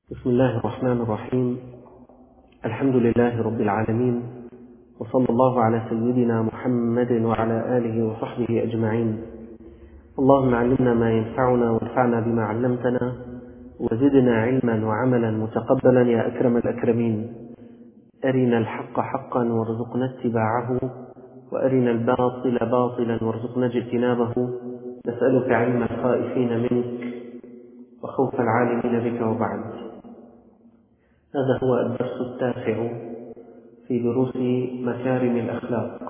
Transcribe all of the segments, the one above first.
بسم الله الرحمن الرحيم. الحمد لله رب العالمين، وصلى الله على سيدنا محمد وعلى آله وصحبه أجمعين. اللهم علمنا ما ينفعنا وانفعنا بما علمتنا، وزدنا علما وعملا متقبلا يا أكرم الأكرمين. أرنا الحق حقا وارزقنا اتباعه، وأرنا الباطل باطلا وارزقنا اجتنابه. نسألك علم الخائفين منك وخوف العالمين بك، وبعد. هذا هو الدرس التاسع في دروس مكارم الأخلاق.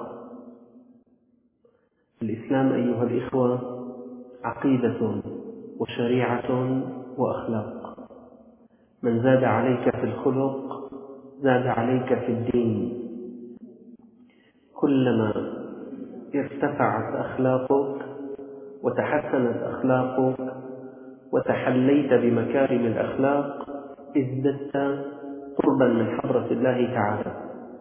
الإسلام أيها الإخوة عقيدة وشريعة وأخلاق. من زاد عليك في الخلق زاد عليك في الدين. كلما ارتفعت أخلاقك وتحسنت أخلاقك وتحليت بمكارم الأخلاق ازددت قربا من حضرة الله تعالى،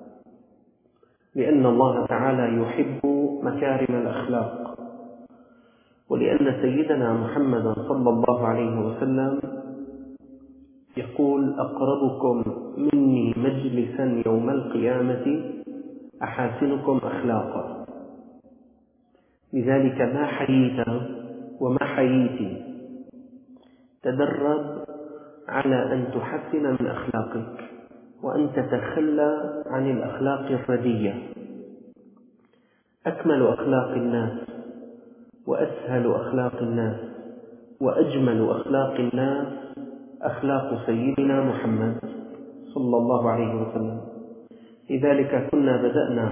لأن الله تعالى يحب مكارم الأخلاق، ولأن سيدنا محمد صلى الله عليه وسلم يقول: أقربكم مني مجلسا يوم القيامة أحاسنكم أخلاقا. لذلك ما حييت وما حييت تدرب على أن تحسن من أخلاقك، وأن تتخلى عن الأخلاق الردية. أكمل أخلاق الناس وأسهل أخلاق الناس وأجمل أخلاق الناس أخلاق سيدنا محمد صلى الله عليه وسلم. لذلك كنا بدأنا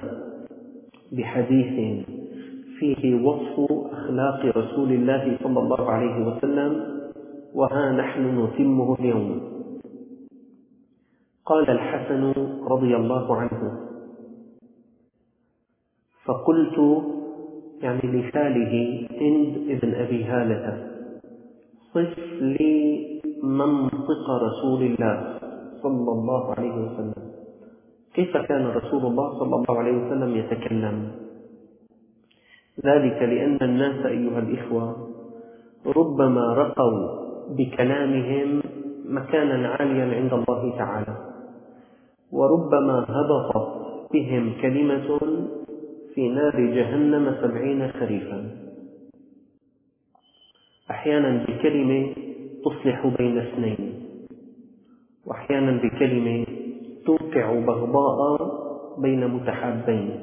بحديث فيه وصف أخلاق رسول الله صلى الله عليه وسلم، وها نحن نتمه اليوم. قال الحسن رضي الله عنه: فقلت، يعني لخاله هند ابن أبي هالة: صف لي منطق رسول الله صلى الله عليه وسلم. كيف كان رسول الله صلى الله عليه وسلم يتكلم؟ ذلك لأن الناس أيها الإخوة ربما رقوا بكلامهم مكانا عاليا عند الله تعالى، وربما هبطت بهم كلمة في نار جهنم 70 خريفا. أحيانا بكلمة تصلح بين اثنين، وأحيانا بكلمة توقع بغضاء بين متحابين،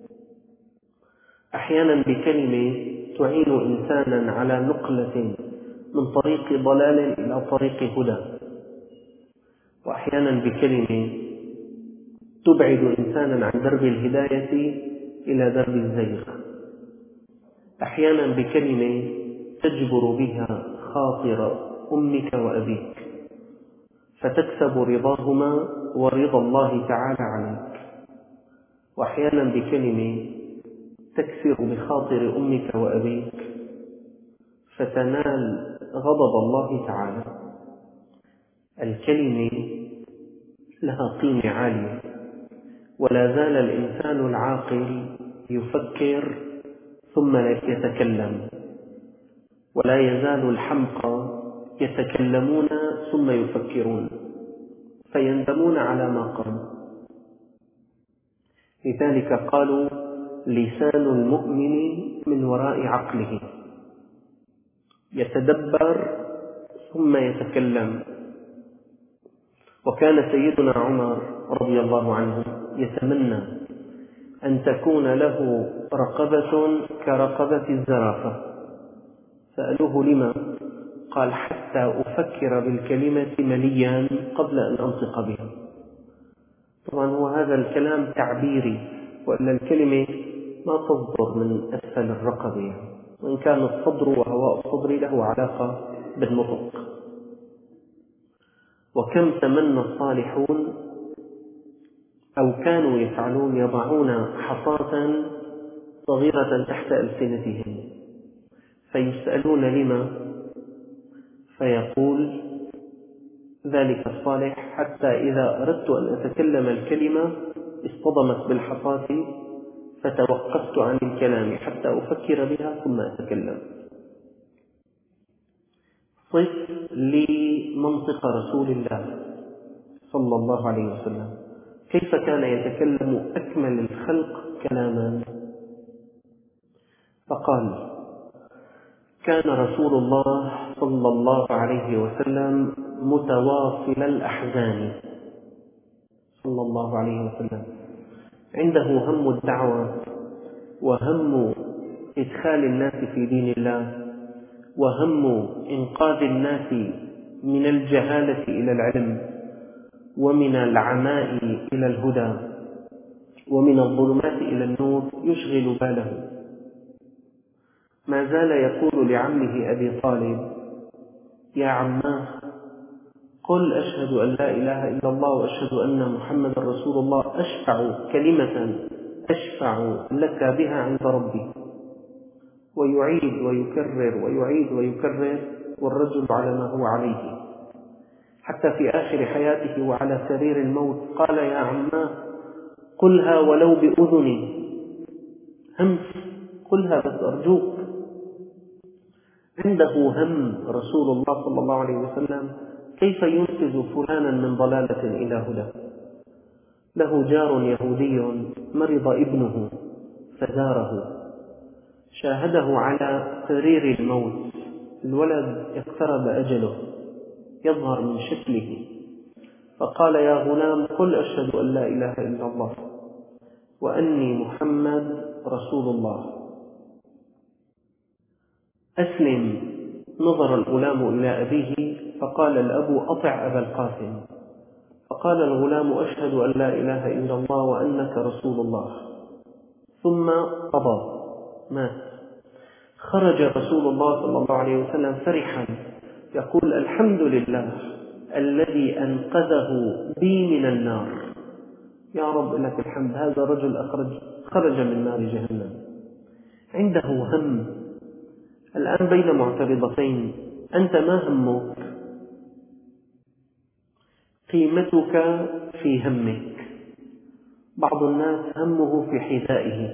أحيانا بكلمة تعين إنسانا على نقلة من طريق ضلال إلى طريق هدى، وأحيانا بكلمة تبعد إنسانا عن درب الهداية إلى درب الزيغ، أحيانا بكلمة تجبر بها خاطر أمك وأبيك فتكسب رضاهما ورضا الله تعالى عليك، وأحيانا بكلمة تكسر بخاطر أمك وأبيك فتنال غضب الله تعالى. الكلمة لها قيمة عالية، ولا زال الإنسان العاقل يفكر ثم يتكلم، ولا يزال الحمقى يتكلمون ثم يفكرون فيندمون على ما قالوا. لذلك قالوا: لسان المؤمن من وراء عقله، يتدبر ثم يتكلم. وكان سيدنا عمر رضي الله عنه يتمنى أن تكون له رقبة كرقبة الزرافة. سألوه: لما؟ قال: حتى أفكر بالكلمة مليا قبل أن أنطق بها. طبعا هو هذا الكلام تعبيري، وأن الكلمة ما تصدر من أسفل الرقبة، وإن كان الصدر وهواء الصدر له علاقة بالنطق. وكم تمنى الصالحون أو كانوا يفعلون يضعون حصاة صغيرة تحت ألسنتهم فيسألون لما، فيقول ذلك الصالح: حتى إذا أردت أن أتكلم الكلمة اصطدمت بالحصاة فتوقفت عن الكلام حتى أفكر بها ثم أتكلم. صف لمنطق رسول الله صلى الله عليه وسلم، كيف كان يتكلم أكمل الخلق كلاما. فقال: كان رسول الله صلى الله عليه وسلم متواصل الأحزان صلى الله عليه وسلم، عنده هم الدعوة وهم إدخال الناس في دين الله وهم إنقاذ الناس من الجهالة إلى العلم ومن العماء إلى الهدى ومن الظلمات إلى النور، يشغل باله. ما زال يقول لعمه أبي طالب: يا عماه، قل أشهد أن لا إله إلا الله وأشهد أن محمد رسول الله، أشفع كلمة أشفع لك بها عند ربي. ويعيد ويكرر ويعيد ويكرر، والرجل على ما هو عليه، حتى في آخر حياته وعلى سرير الموت قال: يا عماه، قلها ولو بأذني، همس، قلها بس أرجوك. عنده هم رسول الله صلى الله عليه وسلم كيف ينقذ فلانا من ضلالة إلى هدى. له جار يهودي مرض ابنه فزاره، شاهده على سرير الموت، الولد اقترب أجله يظهر من شكله، فقال: يا غلام، قل أشهد أن لا إله إلا الله وأني محمد رسول الله، أسلم. نظر الغلام إلى أبيه فقال الأب: أطع أبا القاسم. فقال الغلام: أشهد أن لا إله إلا الله وأنك رسول الله. ثم قضى، مات. خرج رسول الله صلى الله عليه وسلم فرحا يقول: الحمد لله الذي أنقذه بي من النار. يا رب لك الحمد، هذا رجل خرج من نار جهنم. عنده هم. الآن بين معترضتين، أنت ما همك؟ قيمتك في همك. بعض الناس همه في حذائه،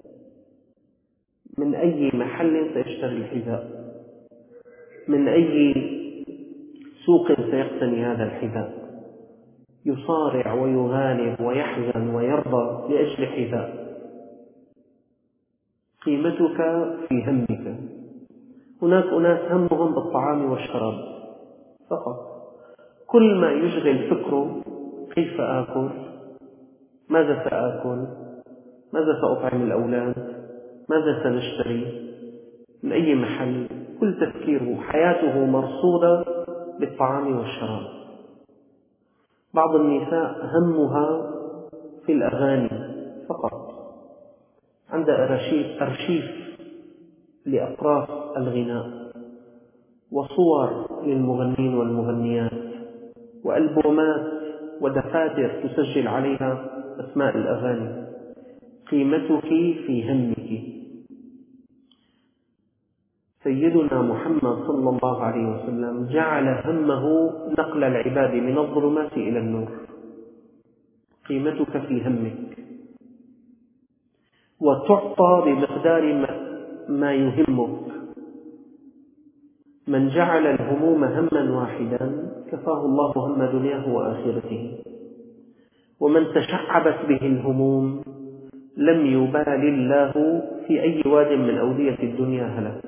من أي محل سيشتري الحذاء، من أي سوق سيقتني هذا الحذاء، يصارع ويغالب ويحزن ويرضى لأجل حذاء. قيمتك في همك. هناك أناس همهم بالطعام والشراب فقط، كل ما يشغل فكره: كيف آكل؟ ماذا سآكل؟ ماذا سأطعم الأولاد؟ ماذا سنشتري؟ من أي محل؟ كل تفكيره، حياته مرصودة بالطعام والشراب. بعض النساء همها في الأغاني فقط، عندها أرشيف لأطراف الغناء وصور للمغنين والمغنيات وألبومات ودفاتر تسجل عليها أسماء الأغاني. قيمتك في همك. سيدنا محمد صلى الله عليه وسلم جعل همه نقل العباد من الظلمات إلى النور. قيمتك في همك، وتعطى بمقدار ما يهمك. من جعل الهموم هما واحدا كفاه الله هم دنياه وآخرته، ومن تشعبت به الهموم لم يبال الله في أي واد من أودية الدنيا هلك.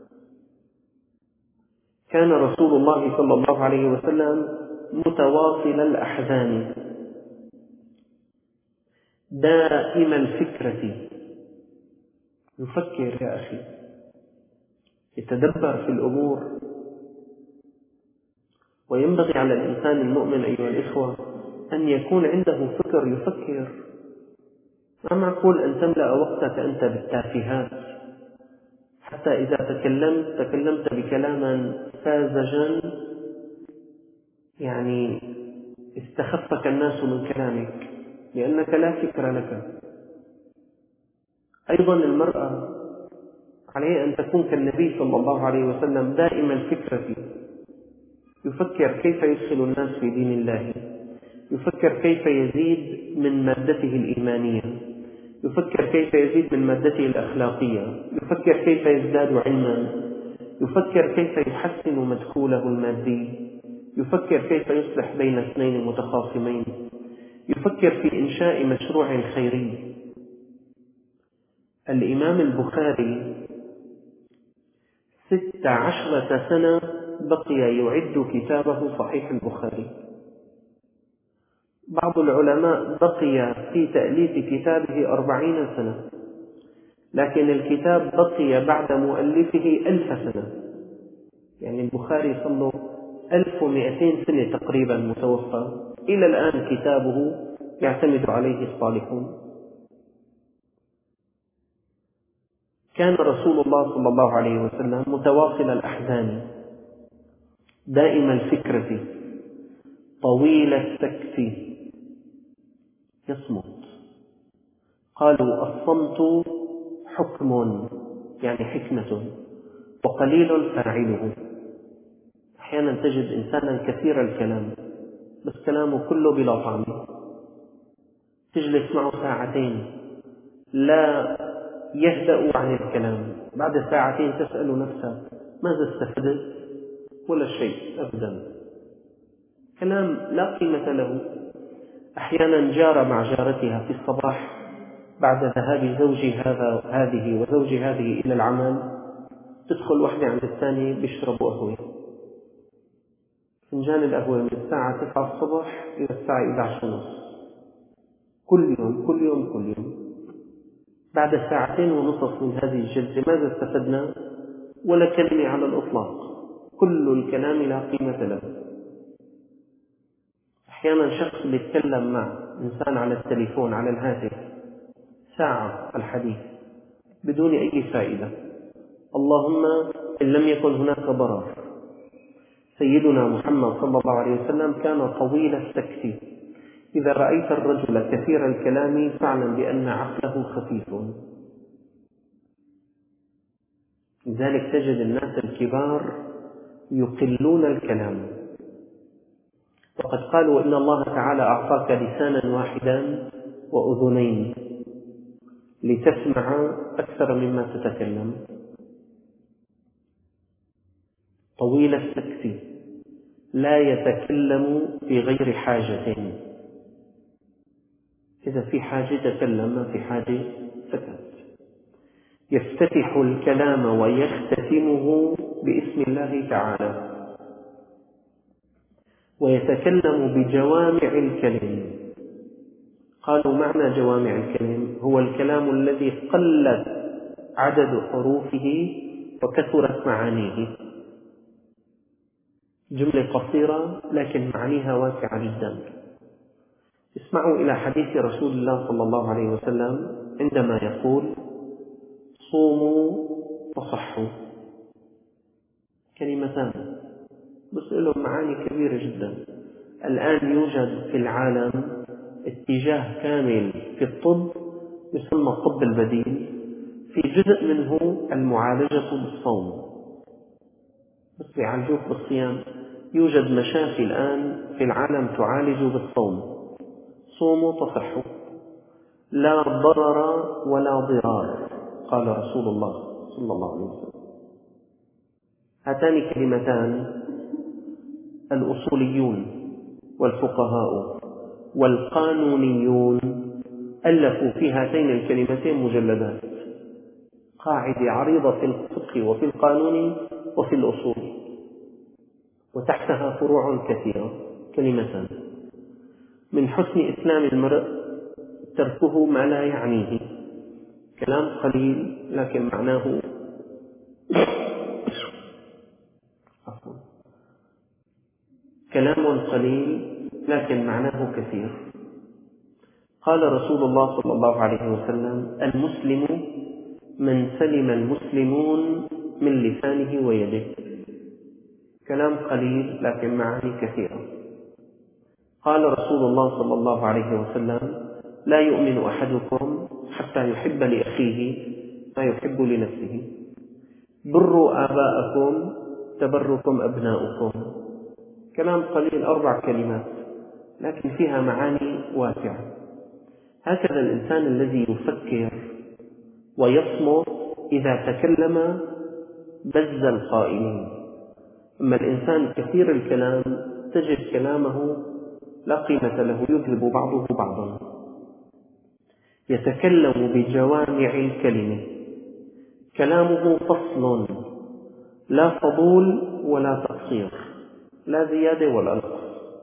كان رسول الله صلى الله عليه وسلم متواصل الأحزان، دائم الفكرة، يفكر يا أخي، يتدبر في الأمور. وينبغي على الإنسان المؤمن أيها الإخوة أن يكون عنده فكر يفكر. ما معقول أن تملأ وقتك أنت بالتافهات، حتى إذا تكلمت بكلاما ساذجا يعني استخفك الناس من كلامك لأنك لا فكر لك. أيضا المرأة عليه أن تكون كالنبي صلى الله عليه وسلم دائما الفكرة، يفكر كيف يدخل الناس في دين الله، يفكر كيف يزيد من مادته الإيمانية، يفكر كيف يزيد من مادته الأخلاقية، يفكر كيف يزداد علما، يفكر كيف يحسن مدخوله المادي، يفكر كيف يصلح بين اثنين متخاصمين، يفكر في إنشاء مشروع خيري. الإمام البخاري 16 سنة بقي يعد كتابه صحيح البخاري. بعض العلماء بقي في تأليف كتابه 40 سنة، لكن الكتاب بقي بعد مؤلفه 1000 سنة. يعني البخاري صلى له 1200 سنة تقريبا متوفى، إلى الآن كتابه يعتمد عليه الصالحون. كان رسول الله صلى الله عليه وسلم متواصل الأحزان، دائم الفكرة، طويل السكت، يصمت. قالوا الصمت حكم، يعني حكمة، وقليل فاعله. أحيانا تجد إنسانا كثير الكلام بس كلامه كله بلا طعم، تجلس معه ساعتين لا يهدأ عن الكلام، بعد ساعتين تسأل نفسك ماذا استفدت؟ ولا شيء أبدا، كلام لا قيمة له. أحيانا جارة مع جارتها في الصباح بعد ذهاب هذه وزوج هذه إلى العمل، تدخل واحدة عند الثانية بيشربوا قهوة، فنجان القهوة من الساعة 9 الصبح إلى الساعة 11:30، كل يوم كل يوم كل يوم. بعد 2.5 من هذه الجلسة ماذا استفدنا؟ ولا كلمة على الإطلاق، كل الكلام لا قيمة له. أحيانا شخص يتكلم مع إنسان على التليفون على الهاتف ساعة الحديث بدون أي فائدة، اللهم إن لم يكن هناك ضرر. سيدنا محمد صلى الله عليه وسلم كان طويل السكت. إذا رأيت الرجل كثير الكلام فاعلم بأن عقله خفيف. لذلك تجد الناس الكبار يقلون الكلام، وقد قالوا إن الله تعالى أعطاك لسانا واحدا وأذنين لتسمع أكثر مما تتكلم. طويل السكت، لا يتكلم في غير حاجة، إذا في حاجة تكلم، ما في حاجة سكت. يفتتح الكلام ويختتمه باسم الله تعالى، ويتكلم بجوامع الكلم. قالوا معنى جوامع الكلم هو الكلام الذي قلت عدد حروفه وكثرت معانيه، جملة قصيرة لكن معانيها واسعة جدا. اسمعوا إلى حديث رسول الله صلى الله عليه وسلم عندما يقول صوموا وصحوا. كلمتان بس لهم معاني كبيرة جدا. الآن يوجد في العالم اتجاه كامل في الطب يسمى الطب البديل، في جزء منه المعالجة بالصوم، بس يعالجوك بالصيام. يوجد مشافي الآن في العالم تعالج بالصوم. صوموا تصحوا، لا ضرر ولا ضرار، قال رسول الله صلى الله عليه وسلم. هاتان كلمتان الأصوليون والفقهاء والقانونيون ألفوا في هاتين الكلمتين مجلدات، قاعدة عريضة في الفقه وفي القانون وفي الأصول، وتحتها فروع كثيرة. كلمتان: من حسن إسلام المرء تركه ما لا يعنيه. كلام قليل لكن معناه كلام قليل لكن معناه كثير. قال رسول الله صلى الله عليه وسلم: المسلم من سلم المسلمون من لسانه ويده. كلام قليل لكن معاني كثيرة. قال رسول الله صلى الله عليه وسلم: لا يؤمن أحدكم حتى يحب لأخيه ما يحب لنفسه. بروا آباءكم تبركم أبناؤكم. كلام قليل، 4 كلمات لكن فيها معاني واسعة. هكذا الإنسان الذي يفكر ويصمت إذا تكلم بز القائلين. أما الإنسان كثير الكلام تجد كلامه لا قيمة له، يذهب بعضه بعضا. يتكلم بجوامع الكلمة، كلامه فصل، لا فضول ولا تقصير، لا زيادة ولا نقص.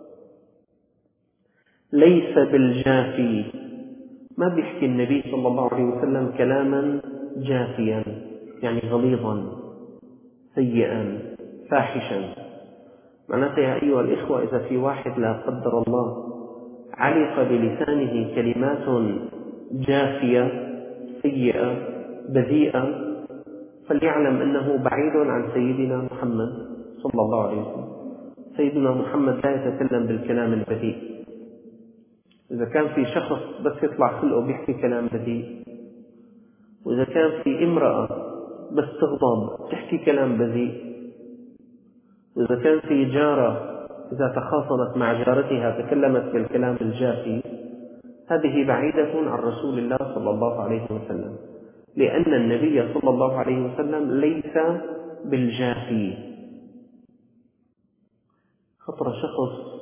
ليس بالجافي، ما بيحكي النبي صلى الله عليه وسلم كلاما جافيا يعني غليظا سيئا فاحشا. معناته يا أيها الإخوة، إذا في واحد لا قدر الله علق بلسانه كلمات جافية سيئة بذيئة، فليعلم أنه بعيد عن سيدنا محمد صلى الله عليه وسلم. سيدنا محمد لا يتكلم بالكلام البذيء. إذا كان في شخص بس يطلع خلقه بيحكي كلام بذيء، وإذا كان في امرأة بس تغضب تحكي كلام بذيء، وإذا كان في جارة إذا تخاصمت مع جارتها تكلمت بالكلام الجافي، هذه بعيدة عن رسول الله صلى الله عليه وسلم، لأن النبي صلى الله عليه وسلم ليس بالجافي. خطر شخص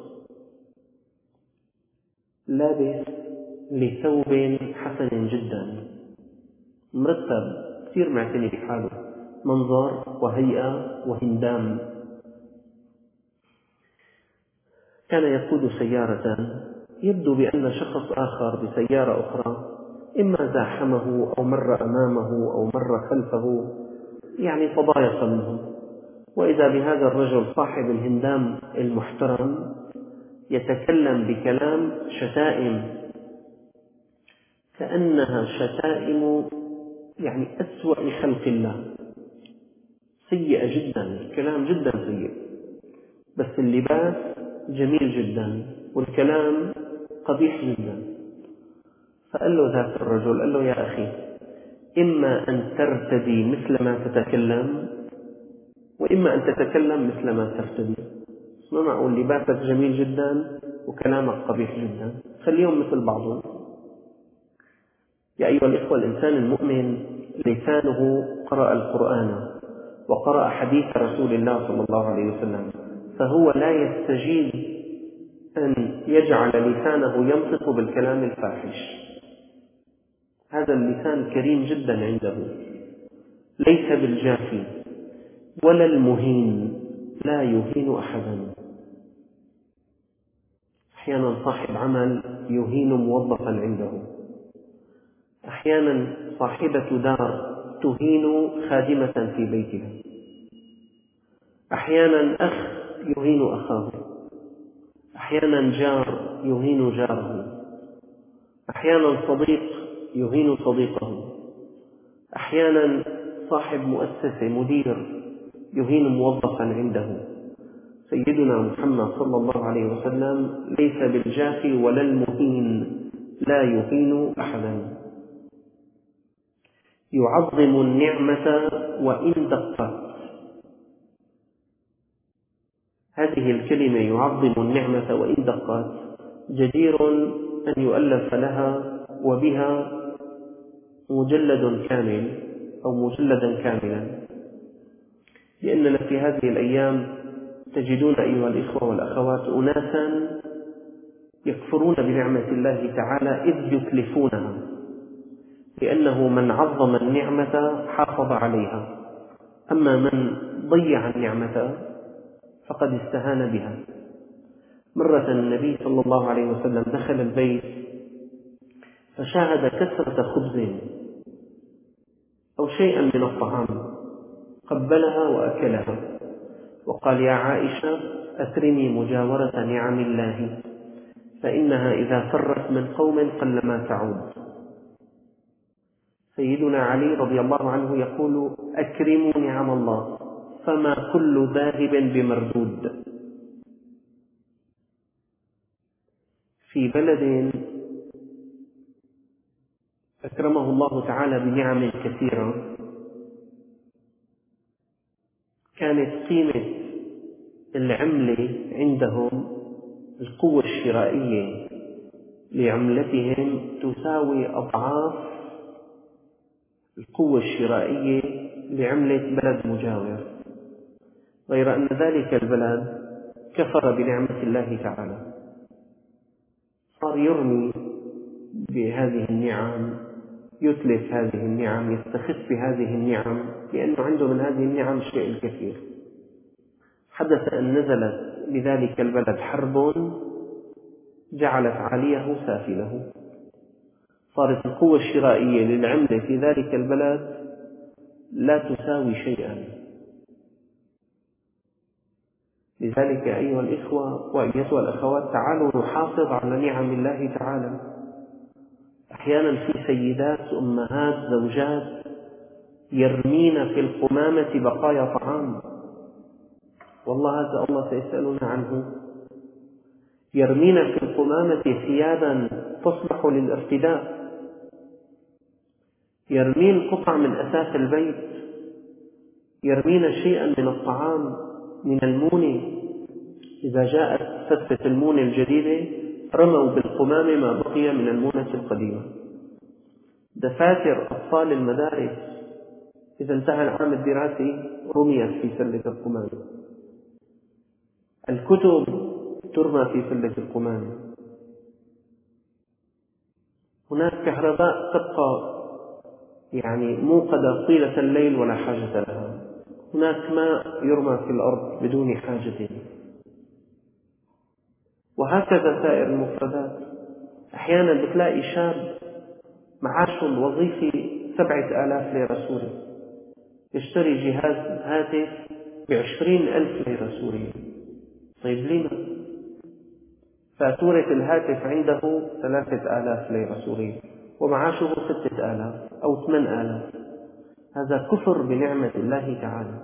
لابس لثوب حسن جدا مرتب، كثير معتني بحاله، منظر وهيئة وهندام، كان يقود سيارة، يبدو بأن شخص آخر بسيارة أخرى إما زاحمه أو مر أمامه أو مر خلفه، يعني تضايق منه، وإذا بهذا الرجل صاحب الهندام المحترم يتكلم بكلام شتائم، كأنها شتائم يعني أسوأ خلق الله، سيئة جدا، الكلام جدا سيء، بس اللباس جميل جدا والكلام قبيح جدا. فقال له ذاك الرجل، قال له يا أخي، إما أن ترتدي مثل ما تتكلم، وإما أن تتكلم مثل ما ترتدي. ما معقول لباسك جميل جدا وكلامك قبيح جدا، خليهم مثل بعضهم. يا أيها الإخوة، الإنسان المؤمن لسانه قرأ القرآن وقرأ حديث رسول الله صلى الله عليه وسلم، فهو لا يستجيب أن يجعل لسانه ينطق بالكلام الفاحش. هذا اللسان كريم جدا عنده، ليس بالجافي ولا المهين، لا يهين أحدا. أحيانا صاحب عمل يهين موظفا عنده، أحيانا صاحبة دار تهين خادمة في بيتها، أحيانا أخ يهين أخاه، أحيانا جار يهين جاره، أحيانا صديق يهين صديقه، أحيانا صاحب مؤسسة مدير يهين موظفا عنده. سيدنا محمد صلى الله عليه وسلم ليس بالجافي ولا المهين، لا يهين أحدا. يعظم النعمة وإن دقت. هذه الكلمة يعظم النعمة وإن دقت جدير أن يؤلف لها وبها مجلد كامل أو مجلدا كاملا، لأننا في هذه الأيام تجدون أيها الإخوة والأخوات أناسا يكفرون بنعمة الله تعالى إذ يتلفونها، لأنه من عظم النعمة حافظ عليها، أما من ضيع النعمة فقد استهان بها. مرة النبي صلى الله عليه وسلم دخل البيت فشاهد كسرة خبز أو شيئا من الطعام، قبلها وأكلها وقال يا عائشة أكرمي مجاورة نعم الله، فإنها إذا فرت من قوم قلما تعود. سيدنا علي رضي الله عنه يقول أكرموا نعم الله فما كل ذاهب بمردود. في بلد أكرمه الله تعالى بنعم كثيرة، كانت قيمة العملة عندهم، القوة الشرائية لعملتهم تساوي أضعاف القوة الشرائية لعملة بلد مجاور، غير أن ذلك البلد كفر بنعمة الله تعالى، صار يرمي بهذه النعم، يتلف هذه النعم، يستخف بهذه النعم، لأنه عنده من هذه النعم الشيء الكثير. حدث أن نزلت بذلك البلد حرب جعلت عاليه سافله، صارت القوة الشرائية للعملة في ذلك البلد لا تساوي شيئا. لذلك أيها الإخوة وأيتها الأخوات، تعالوا نحافظ على نعم الله تعالى. أحيانا في سيدات أمهات زوجات يرمين في القمامة بقايا طعام، والله هذا الله سيسألنا عنه. يرمين في القمامة ثيابا تصلح للارتداء، يرمين قطع من أثاث البيت، يرمين شيئا من الطعام، من المونة. إذا جاءت فتة المونة الجديدة رموا بالقمامة ما بقي من المونة القديمة. دفاتر أطفال المدارس إذا انتهى العام الدراسي رميت في سلة القمامة. الكتب ترمى في سلة القمامة. هناك كهرباء تبقى موقدة طيلة الليل ولا حاجة لها. هناك ماء يرمى في الأرض بدون حاجة. وهكذا سائر المفردات. أحيانا بتلاقي شاب معاشه الوظيفي 7,000 ليرة سوري يشتري جهاز هاتف ب20,000 ليرة سورية. طيب لما فاتورة الهاتف عنده 3,000 ليرة سورية ومعاشه 6,000 أو 8,000. هذا كفر بنعمة الله تعالى.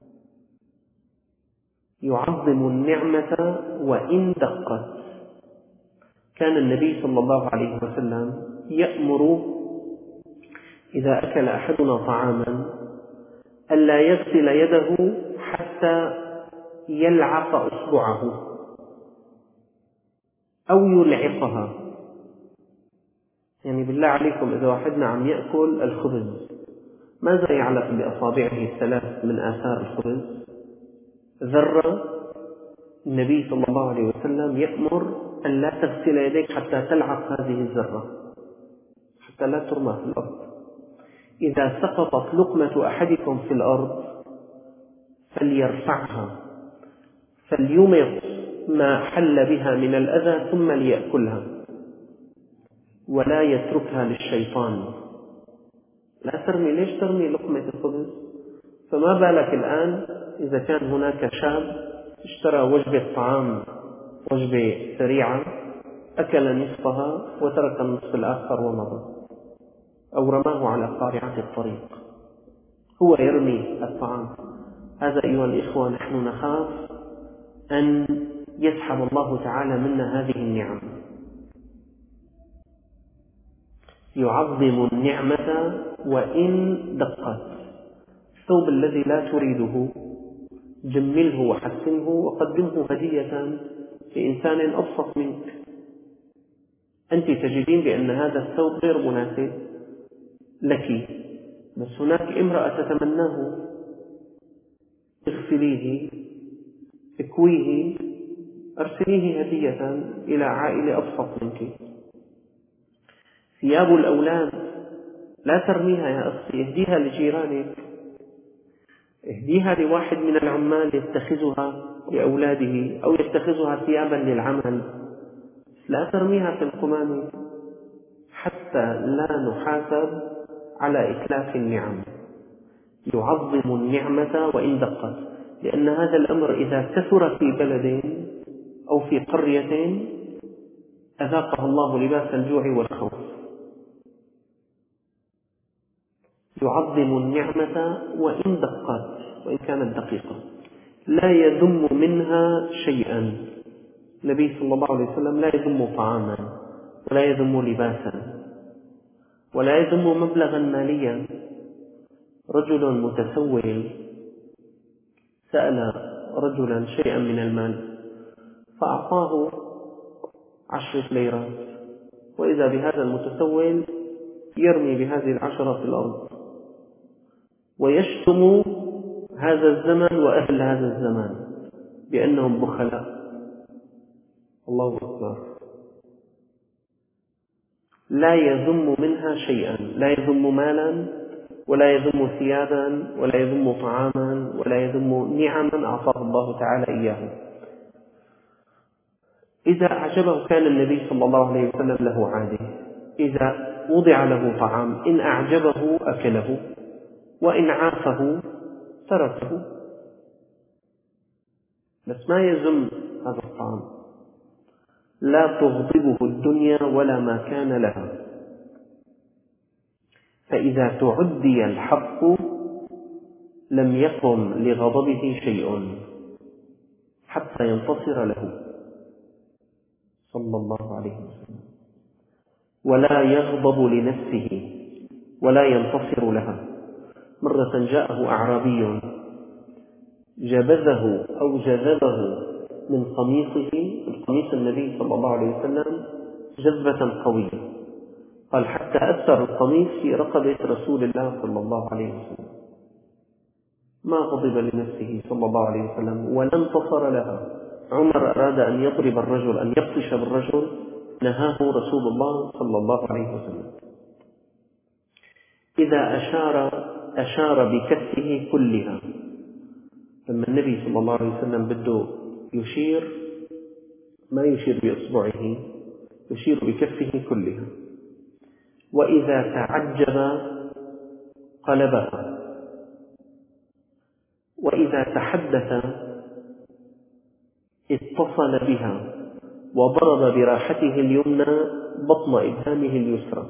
يعظم النعمة وإن دقت. كان النبي صلى الله عليه وسلم يأمر إذا أكل أحدنا طعاما ألا يغسل يده حتى يلعق إصبعه أو يلعقها. بالله عليكم، إذا واحدنا عم يأكل الخبز ماذا يعلق بأصابعه الثلاث من آثار الخبز؟ ذرة. النبي صلى الله عليه وسلم يأمر أن لا تغسل يديك حتى تلعق هذه الذرة، حتى لا ترمى في الأرض. إذا سقطت لقمة أحدكم في الأرض فليرفعها، فليمط ما حل بها من الأذى ثم ليأكلها، ولا يتركها للشيطان. لا ترمي. ليش ترمي لقمة الخبز؟ فما بالك الآن إذا كان هناك شاب اشترى وجبة طعام، وجبة سريعة، أكل نصفها وترك النصف الآخر ومضى، أو رماه على قارعة الطريق، هو يرمي الطعام. هذا أيها الإخوة نحن نخاف أن يسحب الله تعالى منا هذه النعم. يعظم النعمة وإن دقت. الثوب الذي لا تريده جمله وحسنه وقدمه هدية لإنسان أبسط منك. أنت تجدين بأن هذا الثوب غير مناسب لك، بس هناك امرأة تتمناه. اغسليه، اكويه، أرسليه هدية إلى عائلة أبسط منك. ثياب الأولاد لا ترميها يا أختي، اهديها لجيرانك، اهديها لواحد من العمال يتخذها لأولاده أو يتخذها ثيابا للعمل. لا ترميها في القمامة حتى لا نحاسب على إتلاف النعم. يعظم النعمة وإن دقت، لأن هذا الأمر إذا كثر في بلد أو في قرية أذاقها الله لباس الجوع والخوف. يعظم النعمة وإن دقت، وإن كانت دقيقة، لا يذم منها شيئا. النبي صلى الله عليه وسلم لا يذم طعاما، ولا يذم لباسا، ولا يذم مبلغا ماليا. رجل متسول سأل رجلا شيئا من المال فأعطاه 10 ليرات، وإذا بهذا المتسول يرمي بهذه 10 في الأرض. ويشتم هذا الزمن وأهل هذا الزمان بأنهم بخلاء. الله أكبر. لا يذم منها شيئا، لا يذم مالا ولا يذم ثيابا ولا يذم طعاما ولا يذم نعما أعطاه الله تعالى إياه. إذا أعجبه كان النبي صلى الله عليه وسلم له عادة، إذا وضع له طعام إن أعجبه أكله وإن عافه تركه، بس ما يذم هذا الطعام. لا تغضبه الدنيا ولا ما كان لها، فإذا تعدي الحق لم يقم لغضبه شيء حتى ينتصر له صلى الله عليه وسلم، ولا يغضب لنفسه ولا ينتصر لها. مرة جاءه أعرابي جبذه أو جذبه من قميصه، من قميص النبي صلى الله عليه وسلم، جذبة قوية، قال حتى أثر القميص في رقبة رسول الله صلى الله عليه وسلم. ما غضب لنفسه صلى الله عليه وسلم ولا انتصر لها. عمر أراد أن يضرب الرجل، أن يبطش بالرجل، نهاه رسول الله صلى الله عليه وسلم. إذا أشار بكفه كلها. لما النبي صلى الله عليه وسلم بده يشير ما يشير بإصبعه، يشير بكفه كلها. وإذا تعجب قلبها. وإذا تحدث اتصل بها وضرب براحته اليمنى بطن إبهامه اليسرى.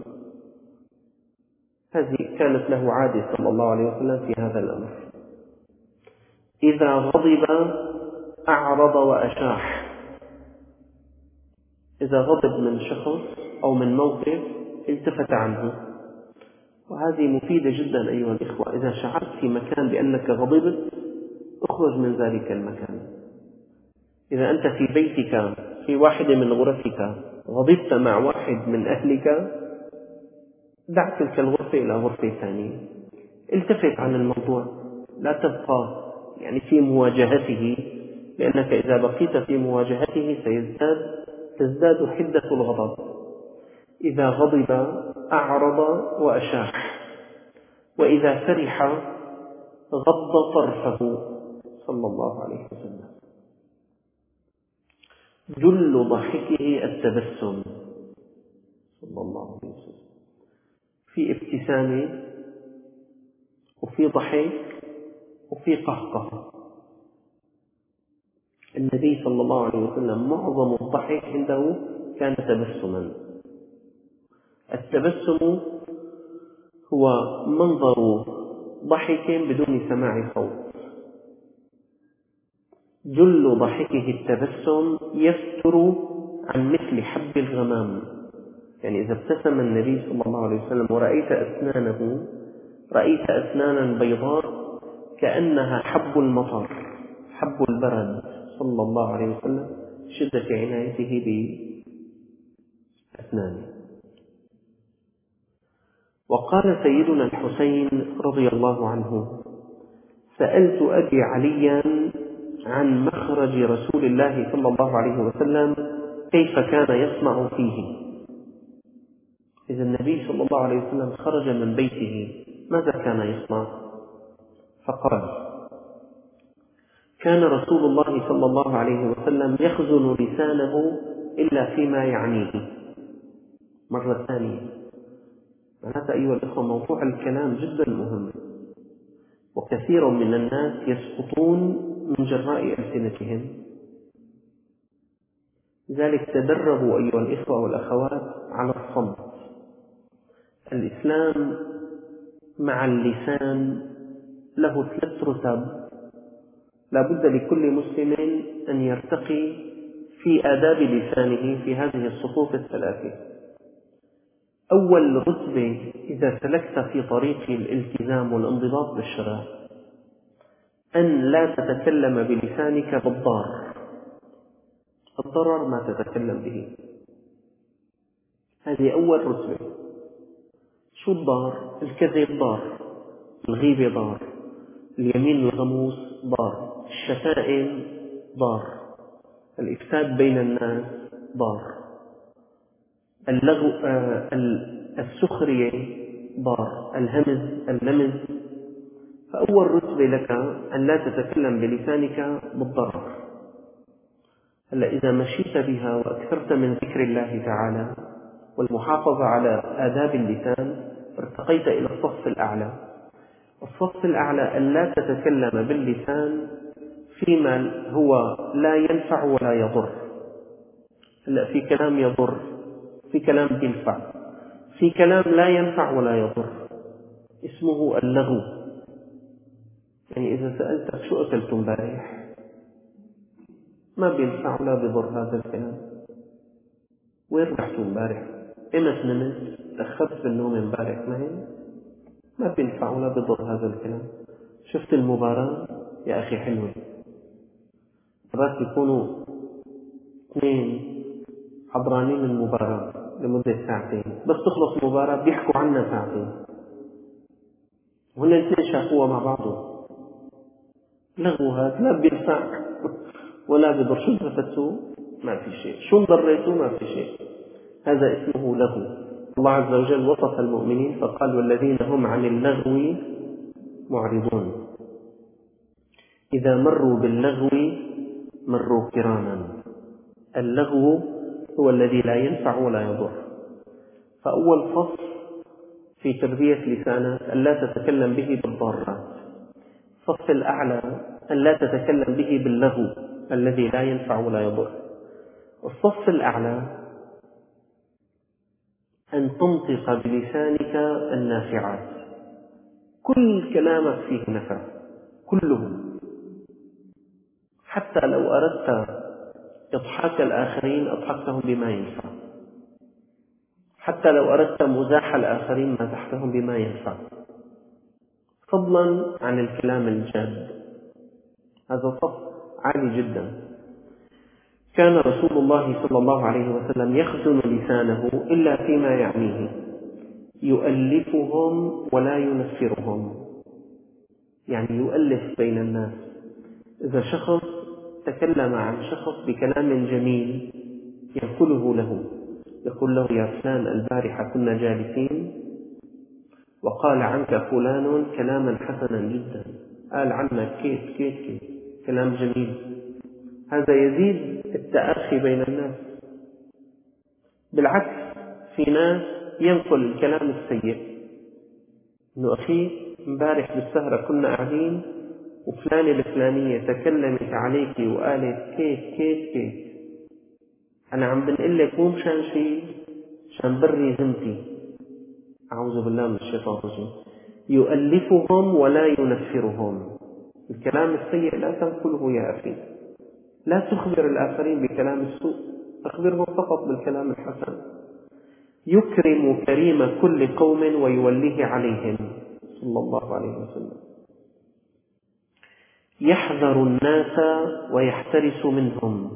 هذه كانت له عادة صلى الله عليه وسلم في هذا الأمر. إذا غضب أعرض وأشاح. إذا غضب من شخص أو من موقف التفت عنه. وهذه مفيدة جدا أيها الإخوة. إذا شعرت في مكان بأنك غضبت اخرج من ذلك المكان. إذا أنت في بيتك في واحدة من غرفك غضبت مع واحد من أهلك، دع تلك الغرفة إلى غرفة ثانية، التفت عن الموضوع، لا تبقى في مواجهته، لأنك إذا بقيت في مواجهته تزداد حدة الغضب. إذا غضب أعرض وأشاح. وإذا فرح غض طرفه صلى الله عليه وسلم. جل ضحكه التبسم صلى الله عليه وسلم. في ابتسامة وفي ضحك وفي قهقه. النبي صلى الله عليه وسلم معظم الضحك عنده كان تبسما. التبسم هو منظر ضحك بدون سماع صوت. جل ضحكه التبسم يفتر عن مثل حب الغمام. إذا ابتسم النبي صلى الله عليه وسلم ورأيت أسنانه، رأيت أسنانا بيضاء كأنها حب المطر، حب البرد صلى الله عليه وسلم، شدة عنايته بأسنانه. وقال سيدنا الحسين رضي الله عنه: سألت أبي عليا عن مخرج رسول الله صلى الله عليه وسلم كيف كان يصنع فيه. إذا النبي صلى الله عليه وسلم خرج من بيته ماذا كان يصنع؟ فقال: كان رسول الله صلى الله عليه وسلم يخزن لسانه إلا فيما يعنيه. مرة ثانية، هذا أيها الأخوة موضوع الكلام جدا مهم، وكثير من الناس يسقطون من جراء ألسنتهم. لذلك تدربوا أيها الإخوة والأخوات على الصمت. الإسلام مع اللسان له 3 رتب لا بد لكل مسلم أن يرتقي في آداب لسانه في هذه الصفوف 3. أول رتبة إذا سلكت في طريق الالتزام والانضباط بالشرع أن لا تتكلم بلسانك بالضار. الضرر ما تتكلم به، هذه أول رتبة. شو الضار؟ الكذب ضار، الغيبة ضار، اليمين الغموس ضار، الشتائم ضار، الإفساد بين الناس ضار، اللغو السخرية ضار، الهمز اللمز. فأول رتبة لك أن لا تتكلم بلسانك بالضرر. هلا إذا مشيت بها وأكثرت من ذكر الله تعالى والمحافظة على آداب اللسان ارتقيت إلى الصف الأعلى. الصف الأعلى أن لا تتكلم باللسان فيما هو لا ينفع ولا يضر. هلا في كلام يضر، في كلام ينفع، في كلام لا ينفع ولا يضر، اسمه اللغو. يعني إذا سألتك شو أكلت امبارح، ما بينفع ولا بيضر هذا الكلام. وين رحت امبارح؟ إمتى نمت؟ تأخرت بالنوم امبارح معي؟ ما بينفع ولا بيضر هذا الكلام. شفت المباراة؟ يا أخي حلوة. مرات يكونوا اثنين حضرانين المباراة لمدة ساعتين، بس تخلص المباراة بيحكوا عنها ساعتين، وهن الاثنين شافوها مع بعضهم. لغو هذا، لا بينفع ولا بضر. شو استفدتوا؟ ما في شيء. شو انضريتوا؟ ما في شيء. هذا اسمه لغو. الله عز وجل وصف المؤمنين فقال: والذين هم عن اللغو معرضون إذا مروا باللغو مروا كراما. اللغو هو الذي لا ينفع ولا يضر. فأول فصل في تربية لسانك أن لا تتكلم به بالضارات. الصف الأعلى أن لا تتكلم به باللغو الذي لا ينفع ولا يضر. الصف الأعلى أن تنطق بلسانك النافعات. كل كلامك فيه نفع، كله. حتى لو أردت إضحاك الآخرين أضحكتهم بما ينفع، حتى لو أردت مزاح الآخرين مزحتهم بما ينفع، فضلا عن الكلام الجاد. هذا صف عالي جدا. كان رسول الله صلى الله عليه وسلم يخزن لسانه إلا فيما يعنيه، يؤلفهم ولا ينفرهم. يعني يؤلف بين الناس. إذا شخص تكلم عن شخص بكلام جميل ينقله له، يقول له: يا فلان، البارحة كنا جالسين وقال عنك فلان كلاما حسنا جدا، قال عنك كيف كيف كيف، كلام جميل. هذا يزيد التآخي بين الناس. بالعكس، في ناس ينقل الكلام السيء، إنه أخي امبارح بالسهرة كنا قاعدين وفلانة الفلانية تكلمت عليك وقالت كيف كيف كيف، أنا عم بنقلك مو مشان شيء، مشان بري ذمتي. أعوذ بالله من الشيطان الرجيم. يؤلفهم ولا ينفرهم. الكلام السيء لا تنقله يا أخي. لا تخبر الآخرين بكلام السوء، أخبرهم فقط بالكلام الحسن. يكرم كريم كل قوم ويوليه عليهم صلى الله عليه وسلم. يحذر الناس ويحترس منهم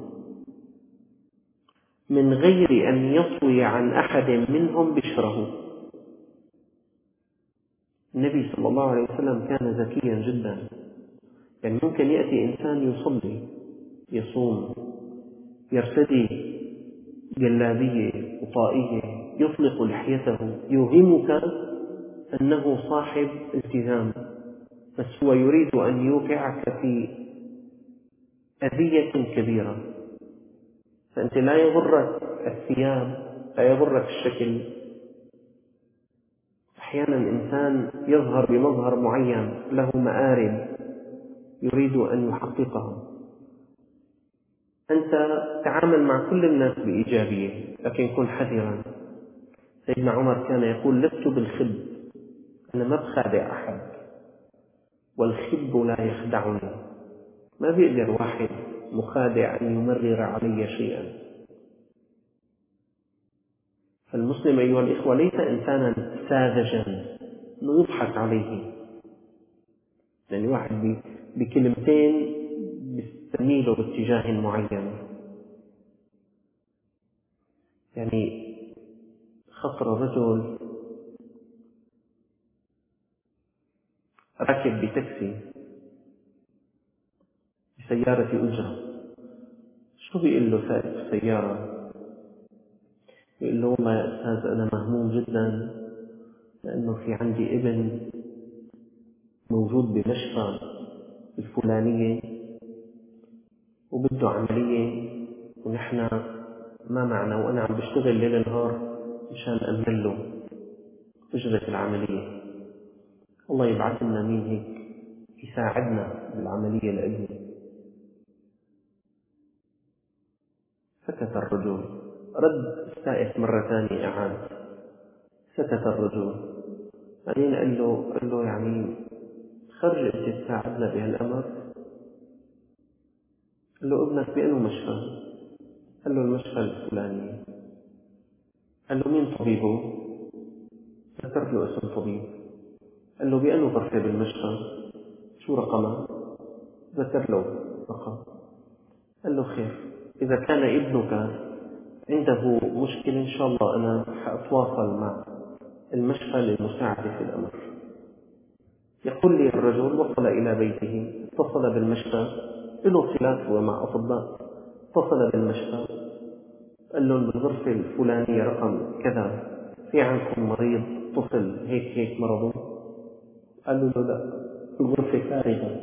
من غير أن يطوي عن أحد منهم بشره. النبي صلى الله عليه وسلم كان ذكيا جدا. يعني ممكن يأتي إنسان يصلي، يصوم، يرتدي جلابية وطائية، يطلق لحيته، يوهمك أنه صاحب التزام، بس هو يريد أن يوقعك في أذية كبيرة. فأنت لا يغرك الثياب، لا يغرك الشكل. أحيانا إنسان يظهر بمظهر معين له مآرب يريد أن يحققها. أنت تعامل مع كل الناس بإيجابية، لكن كن حذرا. سيدنا عمر كان يقول: لست بالخب، أنا ما بخادع أحد، والخب لا يخدعني. ما بيقدر واحد مخادع أن يمرر علي شيئا. فالمسلم أيها الإخوة ليس إنسانا ساذجا أنه يضحك عليه. يعني واحد بكلمتين بيستميله باتجاه معين. يعني خطر رجل راكب بتاكسي بسيارة أجرة. شو بيقول له سائق السيارة؟ بيقول له والله يا أستاذ أنا مهموم جدا لأنه في عندي ابن موجود بمشفى الفلانية وبده عملية، ونحن ما معنا، وأنا عم بشتغل ليل نهار مشان أمن له أجرة العملية. الله يبعث لنا مين هيك يساعدنا بالعملية لابني. سكت الرجل. رد السائق مرة ثانية أعاد. سكت الرجل. بعدين قال له يعني خرج أنت تساعدنا بهالأمر؟ قال له ابنك بأنه مشفى؟ قال له المشفى الفلاني. قال له مين طبيبه؟ ذكر له اسم طبيب. قال له بأنه غرفة بالمشفى؟ شو رقمها؟ ذكر له رقم. قال له خير، إذا كان ابنك عنده مشكلة إن شاء الله أنا سأتواصل مع المشفى للمساعدة في الأمر. يقول لي الرجل وصل إلى بيته، اتصل بالمشفى، له صلات مع أطباء، اتصل بالمشفى قال له بالغرفة الفلانية رقم كذا في عندكم مريض طفل هيك مرضه؟ قالوا له لا، الغرفة فارغة.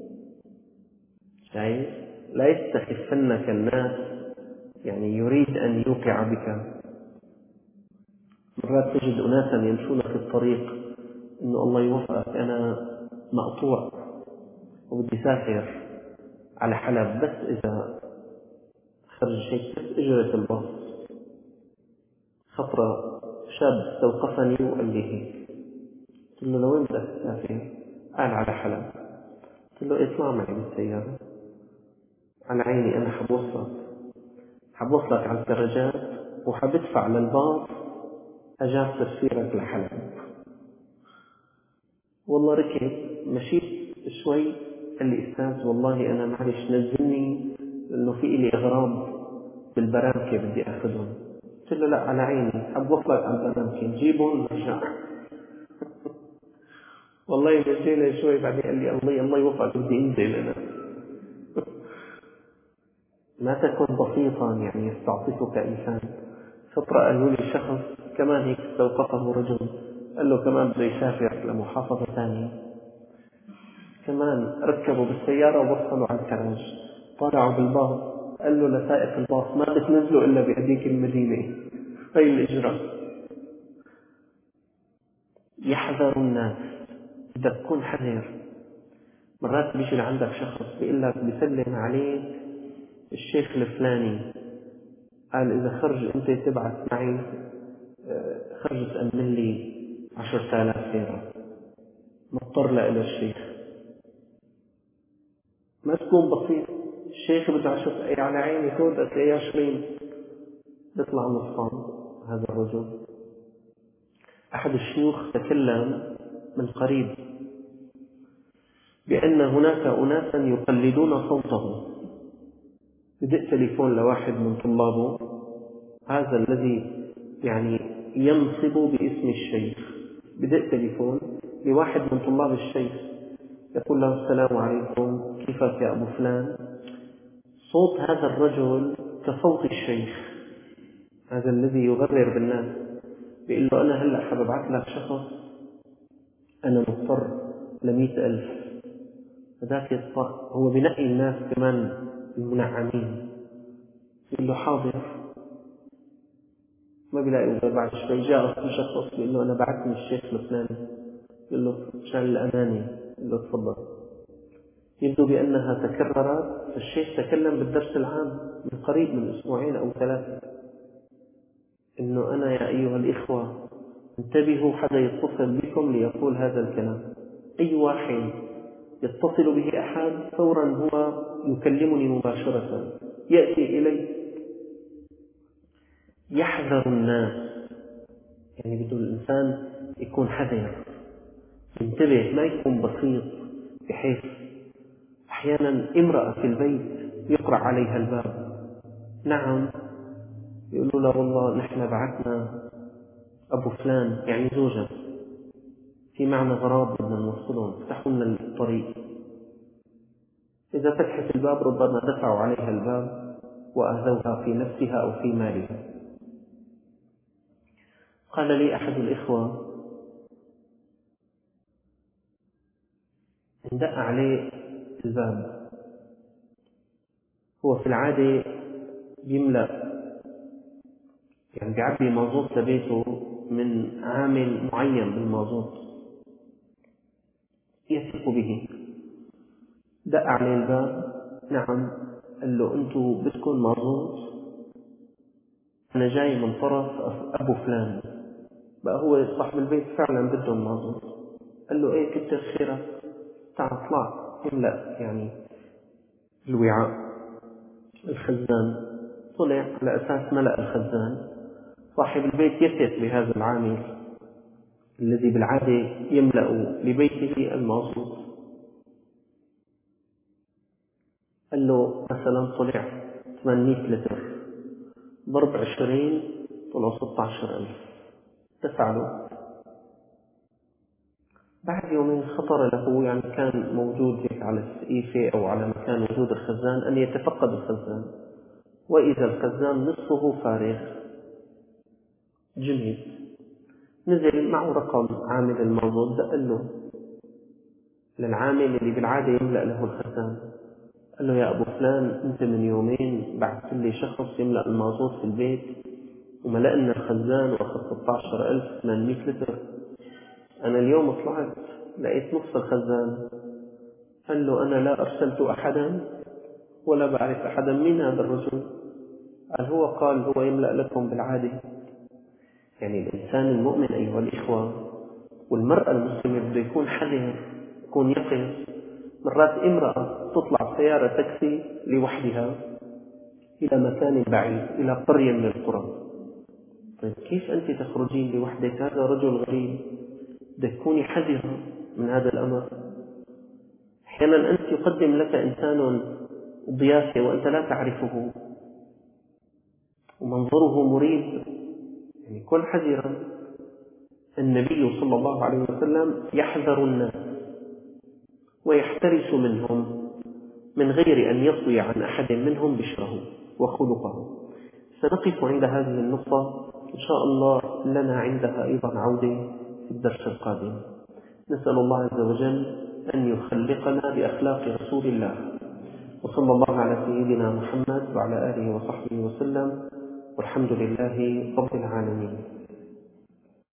شايف؟ لا يستخفنك الناس، يعني يريد أن يوقع بك. مرات تجد أناسا يمشون في الطريق إنه الله يوفقك أنا مقطوع وبدي سافر على حلب، بس إذا خرج هيك بس أجرة الباص. خطرة شاب استوقفني وقال لي هيك. قلت له لوين بدك تسافر؟ قال على حلب. قلت له اطلع معي بالسيارة. على عيني أنا حبوصلك على الدرجات وحبدفع للباص أجاب تسفيرك لحلب. والله ركب مشيت شوي قال لي أستاذ والله أنا معلش نزلني لأنه في إلي أغراض بالبرامكة بدي أخذهم. قلت له لا على عيني، حبوصلك على البرامكة نجيبهم ونرجع. والله مشينا شوي بعدين قال لي الله يوفقك بدي انزل أنا. ما تكن بسيطا يعني يستعطفك إنسان. فترة قالوا لي شخص كمان هيك استوقفه رجل، قال له كمان بده يسافر لمحافظة ثانية، كمان ركبوا بالسيارة ووصلوا على الكراج، طلعوا بالباص قال له لسائق الباص ما بتنزلوا إلا بهديك المدينة. هي الإجراء. يحذر الناس، بدك تكون حذر. مرات بيجي لعندك شخص بيقول لك بيسلم عليك الشيخ الفلاني، قال إذا خرج أنت تبعث معي خرج تأمن لي 10,000 ليرة، مضطر لإلى الشيخ. ما تكون بسيط، الشيخ بده 10 أي على عيني سودة تلاقيه 20. بيطلع نصان هذا الرجل. أحد الشيوخ تكلم من قريب بأن هناك أناسا يقلدون صوته. بدأ تليفون لواحد من طلابه، هذا الذي يعني ينصب باسم الشيخ، بدأ تليفون لواحد من طلاب الشيخ يقول له السلام عليكم كيفك يا أبو فلان. صوت هذا الرجل كصوت الشيخ، هذا الذي يغرر بالناس. بيقول له أنا هلأ حببعث لك شخص أنا مضطر ل100,000. هذاك يطلع هو بنقي الناس كمان المنعمين. يقول له حاضر. ما بيلاقي بعد شوي جاء شخص بيقول له أنا بعثني الشيخ الفلاني. يقول له مشان الأمانة. يقول له تفضل. يبدو بأنها تكررت. الشيخ تكلم بالدرس العام من قريب من 2 أو 3 إنه أنا يا أيها الإخوة انتبهوا حدا يتصل بكم ليقول هذا الكلام. أي واحد يتصل به أحد فورا هو يكلمني مباشرة، يأتي إلي. يحذر الناس، يعني بده الإنسان يكون حذر، ينتبه، ما يكون بسيط، بحيث أحيانا امرأة في البيت يقرأ عليها الباب. نعم. يقولوا له والله نحن بعثنا أبو فلان يعني زوجة، في معنى غراب بدنا نوصلهم، افتحوا لنا الطريق. إذا فتحت الباب ربما دفعوا عليها الباب وأهذوها في نفسها أو في مالها. قال لي أحد الإخوة اندق عليه الباب، هو في العادة بيملأ يعني بيعبي مازوت لبيته من عامل معين بالمازوت يثق به. دق عليه الباب، نعم. قال له أنتوا بدكم مازوت؟ أنا جاي من طرف أبو فلان. بقى هو صاحب البيت فعلا بدهم مازوت. قال له إيه كتر خيرك، تعال اطلع املأ يعني الوعاء الخزان. طلع على أساس ملأ الخزان. صاحب البيت يثق بهذا العامل الذي بالعادة يملأ لبيته المازوت. قال له مثلا طلع 800 لتر، ضرب 20 طلعوا 16,000، دفع له. بعد يومين خطر له، يعني كان موجود هيك على السقيفة أو على مكان وجود الخزان، أن يتفقد الخزان، وإذا الخزان نصفه فارغ جميل. نزل معه رقم عامل المازوت، دق له للعامل اللي بالعادة يملأ له الخزان، قال له يا أبو فلان أنت من يومين بعثت لي شخص يملأ المازوت في البيت وملأنا الخزان وأخذ 16,800 لتر. أنا اليوم طلعت لقيت نصف الخزان. قال له أنا لا أرسلت أحدا ولا بعرف أحدا. من هذا الرجل؟ قال هو يملأ لكم بالعادة. يعني الإنسان المؤمن أيها الإخوة والمرأة المسلمة بده يكون حذر، يكون يقظ. مرات امرأة تطلع سيارة تاكسي لوحدها إلى مكان بعيد، إلى قرية من القرى. طيب كيف أنت تخرجين لوحدك؟ هذا رجل غريب، بدك تكوني حذرة من هذا الأمر. أحيانا أنت يقدم لك إنسان ضيافة وأنت لا تعرفه ومنظره مريب، يعني كن حذرا. النبي صلى الله عليه وسلم يحذر الناس ويحترس منهم من غير أن يطوي عن أحد منهم بشره وخلقه. سنقف عند هذه النقطة إن شاء الله، لنا عندها أيضا عودة في الدرس القادم. نسأل الله عز وجل أن يخلقنا بأخلاق رسول الله، وصلى الله على سيدنا محمد وعلى آله وصحبه وسلم، والحمد لله رب العالمين.